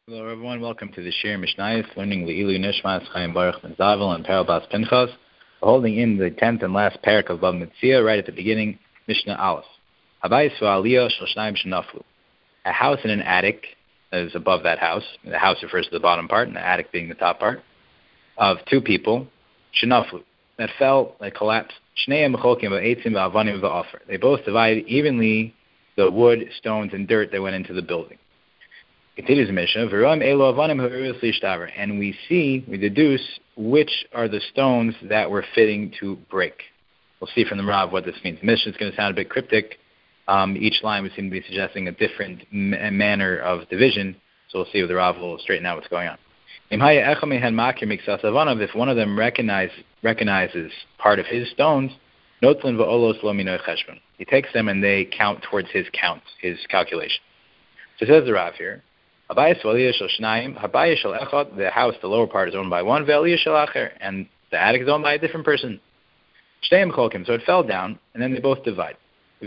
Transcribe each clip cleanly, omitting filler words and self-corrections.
Hello, everyone. Welcome to the Shir Mishnayos, learning Le'ilu Nishmas Chaim Baruch Ben Zavel and Parabas Pinchas. We're holding in the 10th and last parak of Bava Metzia, right at the beginning, Mishnah Aleph. Habayis v'aliyah shel shnayim shenaflu. A house and an attic is above that house. The house refers to the bottom part, and the attic being the top part, of two people, shenaflu, that fell, that collapsed. Shneim mecholkim v'eitzim v'avanim v'afer. They both divided evenly the wood, stones, and dirt that went into the building. Continues the Mishnah, and we deduce which are the stones that were fitting to break. We'll see from the Rav what this means. The Mishnah is going to sound a bit cryptic. Each line would seem to be suggesting a different manner of division, so we'll see if the Rav will straighten out what's going on. If one of them recognizes part of his stones, he takes them and they count towards his calculation. So says the Rav here, the house, the lower part, is owned by one, and the attic is owned by a different person. So it fell down, and then they both divide. Why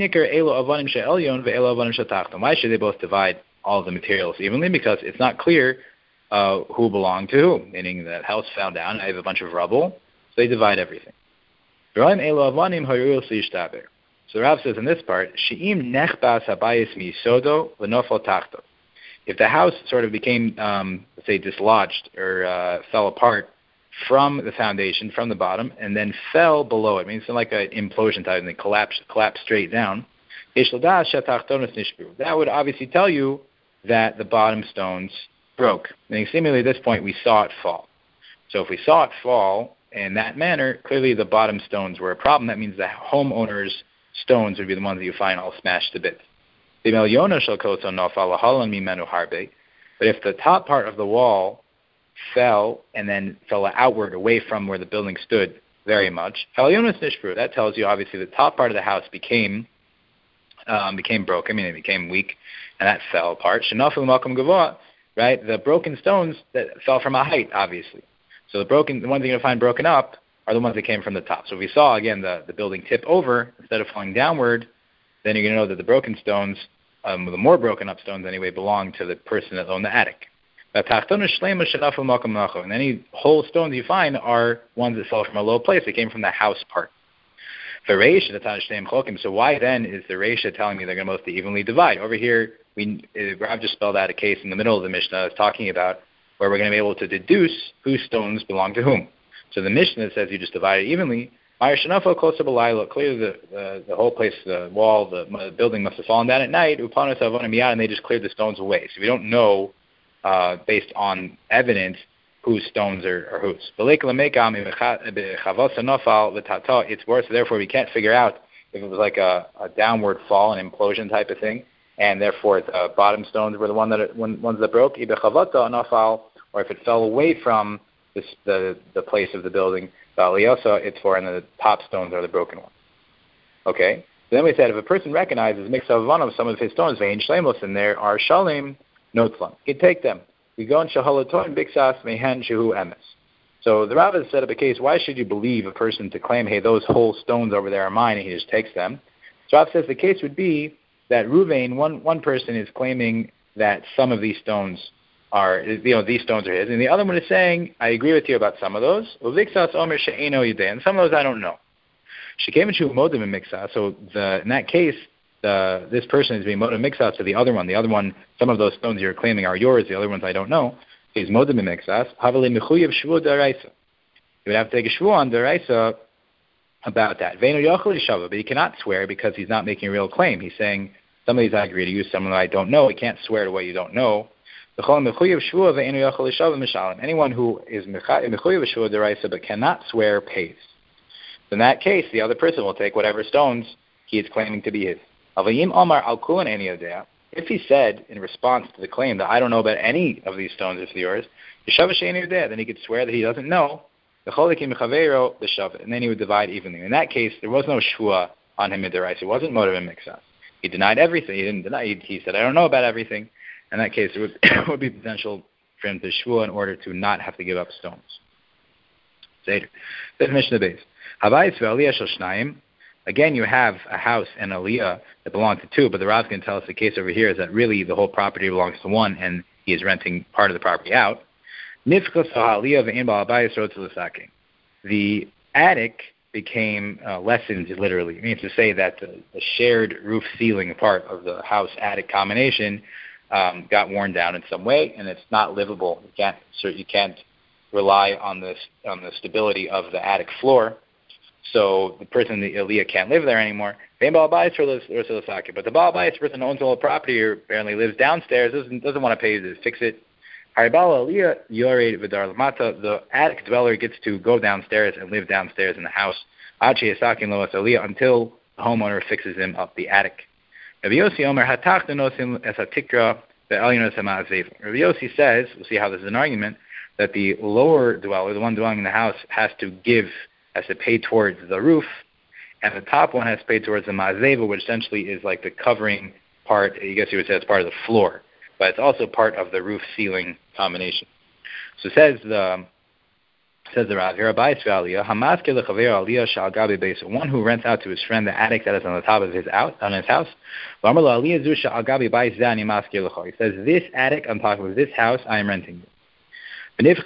should they both divide all the materials evenly? Because it's not clear who belonged to who, meaning that house fell down, I have a bunch of rubble, so they divide everything. So the Rav says in this part, if the house sort of became, let's say, dislodged or fell apart from the foundation, from the bottom, and then fell below it, means like an implosion type, and they collapsed straight down, that would obviously tell you that the bottom stones broke. Meaning, seemingly at this point, we saw it fall. So if we saw it fall in that manner, clearly the bottom stones were a problem. That means the homeowner's stones would be the ones that you find all smashed to bits. But if the top part of the wall fell and then fell outward away from where the building stood very much, that tells you obviously the top part of the house became broken, meaning it became weak, and that fell apart. Right? The broken stones that fell from a height, obviously. So the ones you're going to find broken up are the ones that came from the top. So if we saw, again, the building tip over instead of falling downward, then you're going to know that the broken stones, the more broken up stones anyway, belong to the person that owned the attic. And any whole stones you find are ones that fell from a low place. They came from the house part. So why then is the Reisha telling me they're going to mostly evenly divide? Over here, Rav just spelled out a case in the middle of the Mishnah talking about where we're going to be able to deduce whose stones belong to whom. So the Mishnah says you just divide it evenly. Clearly the whole place, the wall, the building must have fallen down at night, and they just cleared the stones away. So we don't know, based on evidence, whose stones are whose. It's worse, so therefore we can't figure out if it was like a downward fall, an implosion type of thing, and therefore the bottom stones were the ones that broke, or if it fell away from the place of the building, it's for, and the top stones are the broken ones. Okay? So then we said if a person recognizes mix of some of his stones, vein shlemos, and there are shalim notzlan, he can take them. We go in shahalaton bixas mehen shehu emes. So the Rav set up a case, why should you believe a person to claim, hey, those whole stones over there are mine, and he just takes them? So Rav says the case would be that Ruvain, one person is claiming that some of these stones these stones are his, and the other one is saying, I agree with you about some of those. And some of those I don't know. So in that case, this person is being modim mixas to the other one. The other one, some of those stones you're claiming are yours, the other ones I don't know. He's modim mixas. He would have to take a shvu on deraisa about that. But he cannot swear because he's not making a real claim. He's saying, some of these I agree to use, some of them I don't know. He can't swear to what you don't know. Anyone who is mechuyev shvuah deraisa but cannot swear pays. In that case, the other person will take whatever stones he is claiming to be his. If he said in response to the claim that I don't know about any of these stones if they're yours, then he could swear that he doesn't know. And then he would divide evenly. In that case, there was no shvuah on him in deraisa. It wasn't motiv and mixas. He denied everything. He didn't deny. He said I don't know about everything. In that case, there would be potential for him to shvuah in order to not have to give up stones. Seder. Mishnah base. Again, you have a house and aliyah that belong to two, but the Rav can tell us the case over here is that really the whole property belongs to one, and he is renting part of the property out. The attic became lessened, literally. It means to say that the shared roof ceiling part of the house-attic combination got worn down in some way, and it's not livable. You can't rely on the stability of the attic floor. So the person, the Aliyah, can't live there anymore. But the Baal Bayis, person who owns all the property or apparently lives downstairs, doesn't want to pay to fix it. The attic dweller gets to go downstairs and live downstairs in the house until the homeowner fixes him up the attic. Rabbi Yossi says, we'll see how this is an argument, that the lower dweller, the one dwelling in the house, has to pay towards the roof, and the top one has to pay towards the ma'azeva, which essentially is like the covering part. I guess you would say it's part of the floor, but it's also part of the roof ceiling combination. So says the Rav here, one who rents out to his friend the attic that is on the top of his house. He says, this attic on top of this house I am renting you.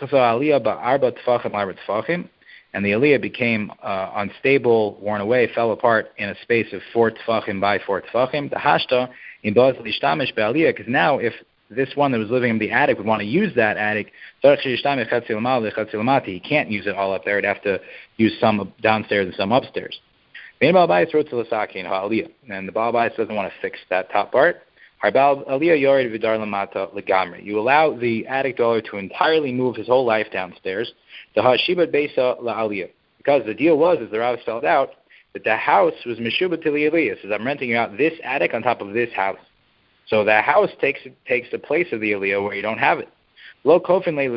And the Aliyah became unstable, worn away, fell apart in a space of 4 tefachim by 4 tefachim. The hashta in ba'aliyah be'aliyah, because now if this one that was living in the attic would want to use that attic, he can't use it all up there. He'd have to use some downstairs and some upstairs. And the Baal Bayis doesn't want to fix that top part. You allow the attic dweller to entirely move his whole life downstairs. Because the deal was, as the Rav spelled out, that the house was Meshubat to the Aliyah. Says, I'm renting you out this attic on top of this house. So the house takes the place of the Aliyah where you don't have it. We don't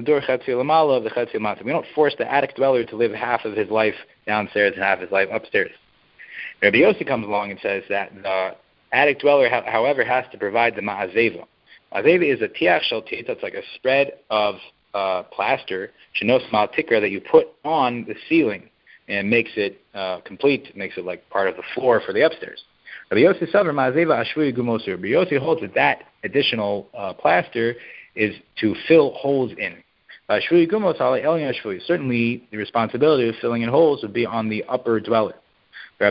force the attic dweller to live half of his life downstairs and half his life upstairs. Rabbi Yossi comes along and says that the attic dweller, however, has to provide the ma'azeva. Ma'azeva is a tiach shel tit, that's like a spread of plaster, shenos mal tikra, that you put on the ceiling and makes it complete, makes it like part of the floor for the upstairs. Rabbi Yossi Savar ma'azeva ashvui gumosur. Rabbi Yossi holds that additional plaster is to fill holes in. Certainly, the responsibility of filling in holes would be on the upper dweller. The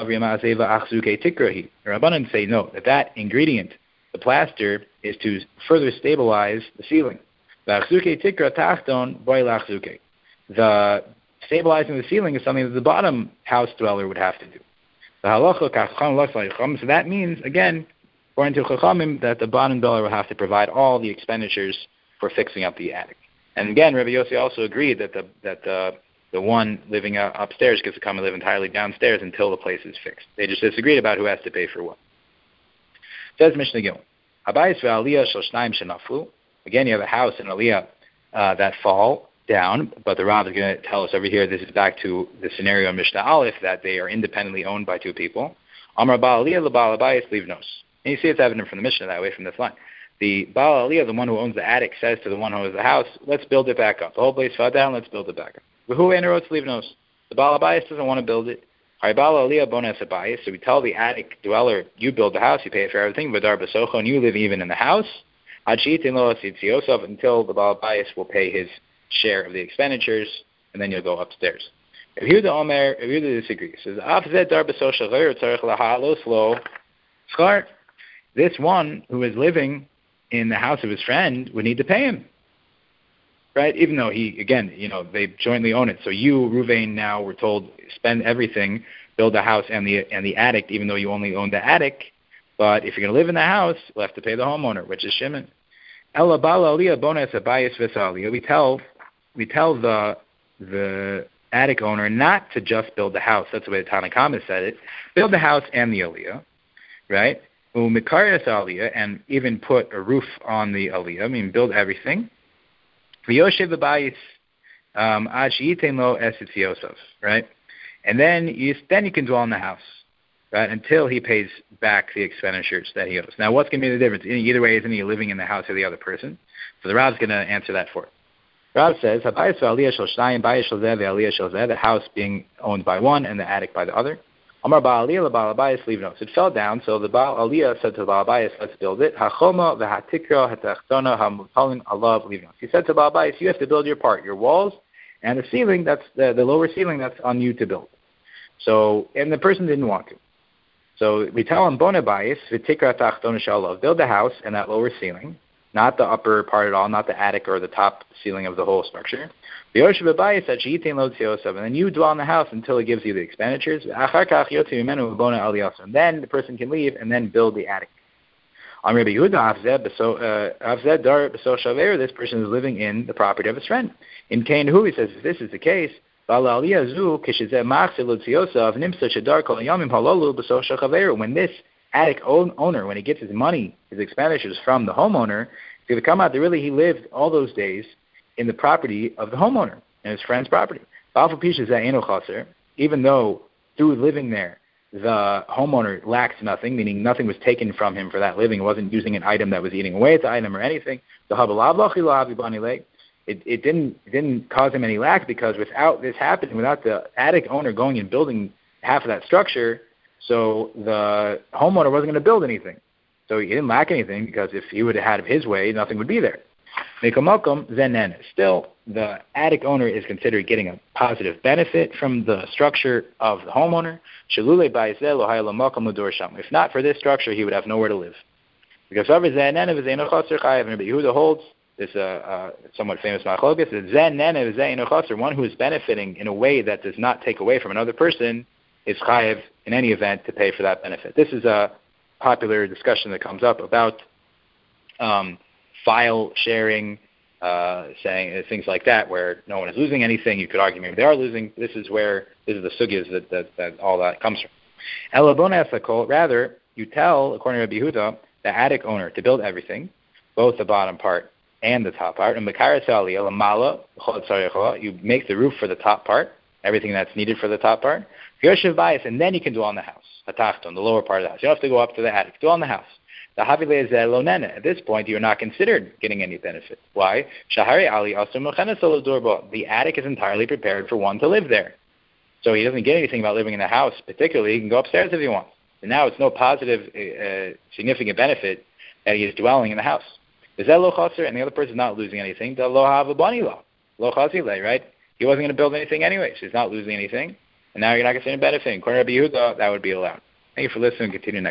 Rabbanan say no, that ingredient, the plaster, is to further stabilize the ceiling. The stabilizing the ceiling is something that the bottom house dweller would have to do. So that means, again, according to Chachamim, that the bottom dweller will have to provide all the expenditures for fixing up the attic. And again, Rabbi Yossi also agreed that the one living upstairs gets to come and live entirely downstairs until the place is fixed. They just disagreed about who has to pay for what. Says Mishnah Gimel, Habayis ve'aliyah shel shnayim shenafu. Again, you have a house and aliyah that fall down, but the Rav is going to tell us over here, this is back to the scenario in Mishnah Aleph, that they are independently owned by two people. Amar ba'aliyah le'ba'al habayis livnos. And you see it's evident from the Mishnah that way, from this line. The Baal Aliyah, the one who owns the attic, says to the one who owns the house, let's build it back up. The whole place fell down, let's build it back up. The Baal Abayis doesn't want to build it. So we tell the attic dweller, you build the house, you pay for everything, and you live even in the house, until the Baal Abayis will pay his share of the expenditures, and then you'll go upstairs. If you disagree, it says, this one who is living in the house of his friend would need to pay him. Right? Even though they jointly own it. So you, Ruvain, now were told, spend everything, build the house and the attic, even though you only own the attic. But if you're going to live in the house, you'll have to pay the homeowner, which is Shimon. We tell the attic owner not to just build the house. That's the way the Tanna Kama said it. Build the house and the aliyah, right? And even put a roof on the aliyah. I mean, build everything. Right? And then you can dwell in the house, right, until he pays back the expenditures that he owes. Now, what's going to be the difference? Either way, isn't he living in the house of the other person? So the Rav's going to answer that for it. Rav says, the house being owned by one and the attic by the other. Amar Ba'aliyah LaBa'alabayis Livnos. It fell down, so the Ba'aliyah said to the Ba'alabayis, let's build it. Hachoma v'hatikra hatachtona hamutalin alav Livnos. He said to the Ba'alabayis, you have to build your part, your walls, and the ceiling, that's the lower ceiling, that's on you to build. So, and the person didn't want to. So we tell him, Bona Bayis, v'tikra tachtona shalav, build the house and that lower ceiling, not the upper part at all, not the attic or the top ceiling of the whole structure. And then you dwell in the house until it gives you the expenditures. And then the person can leave and then build the attic. This person is living in the property of his friend. In Kainahu, he says, if this is the case, when this attic owner, when he gets his money, his expenditures from the homeowner, it's going to come out that really he lived all those days in the property of the homeowner and his friend's property. Even though through living there, the homeowner lacks nothing, meaning nothing was taken from him for that living, wasn't using an item that was eating away at the item or anything. It didn't cause him any lack, because without this happening, without the attic owner going and building half of that structure, so the homeowner wasn't going to build anything. So he didn't lack anything, because if he would have had it his way, nothing would be there. Still, the attic owner is considered getting a positive benefit from the structure of the homeowner. If not for this structure, he would have nowhere to live. Because Yehuda holds this somewhat famous machlokas, one who is benefiting in a way that does not take away from another person is chayev in any event to pay for that benefit. This is a popular discussion that comes up about file sharing, saying things like that, where no one is losing anything. You could argue maybe they are losing. This is the sugyas that all that comes from. Rather, you tell, according to Rabbi Yehuda, the attic owner to build everything, both the bottom part and the top part. And you make the roof for the top part, everything that's needed for the top part. And then you can dwell in the house, the lower part of the house. You don't have to go up to the attic. Dwell in the house. At this point, you're not considered getting any benefit. Why? The attic is entirely prepared for one to live there. So he doesn't get anything about living in the house particularly. He can go upstairs if he wants. And now it's no positive, significant benefit that he is dwelling in the house. Is that lo chaser? And the other person is not losing anything. The lo havabani lo. Lo chazile, right? He wasn't going to build anything anyway, so he's not losing anything. And now you're not considering benefiting. According to Rabbi Yehuda, that would be allowed. Thank you for listening. Continue next.